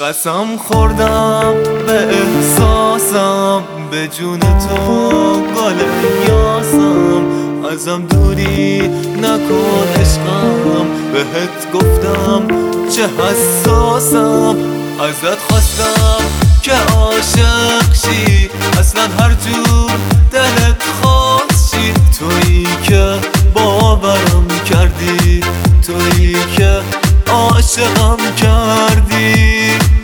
قسم خوردم به احساسم، به جون تو قالب یاسم. ازم دوری نکن عشقم، بهت گفتم چه حساسم. ازت خواستم که عاشق شی، اصلا هر جور دلت خواست شی. تویی که باورم کردی، تویی که عاشقم کردی.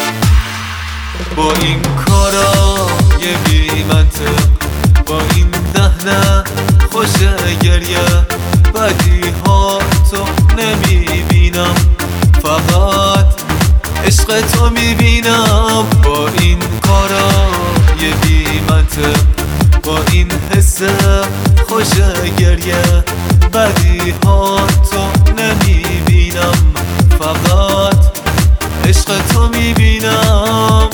با این کارای بی منطق، با این دهنه خوش گریه، بدی ها تو نمیبینم، فقط عشق تو میبینم. با این کارای بی منطق، با این حس خوش گریه، بدی ها تو نمیبینم، فقط عشق تو میبینم.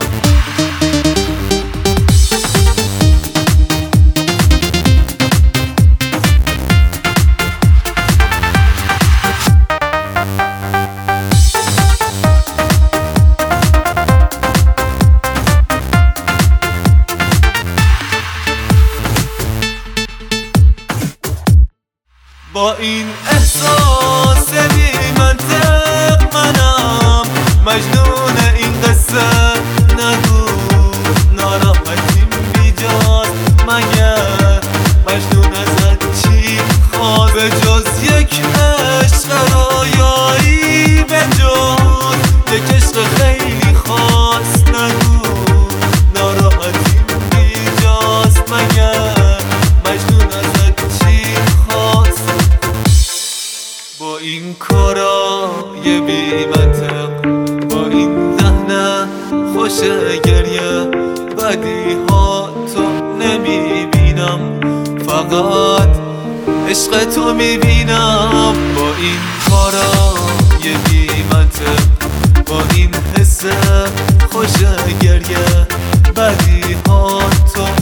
با این احساس بی منطق منم مجنون این قصه. نگو ناراحتیم بیجاست، مگر مجنون ازت چی خواست؟ به جز یک عشق رویایی، به جز یک عشق خیلی خاص. نگو ناراحتیم بیجاست، مگر مجنون ازت چی خواست؟ با این کارای بی منطق، با این ذهن خوش گریه، بدی ها تو نمیبینم، فقط عشق تو میبینم. با این کارای بی منطق، با این حس خوش گریه، بدی ها تو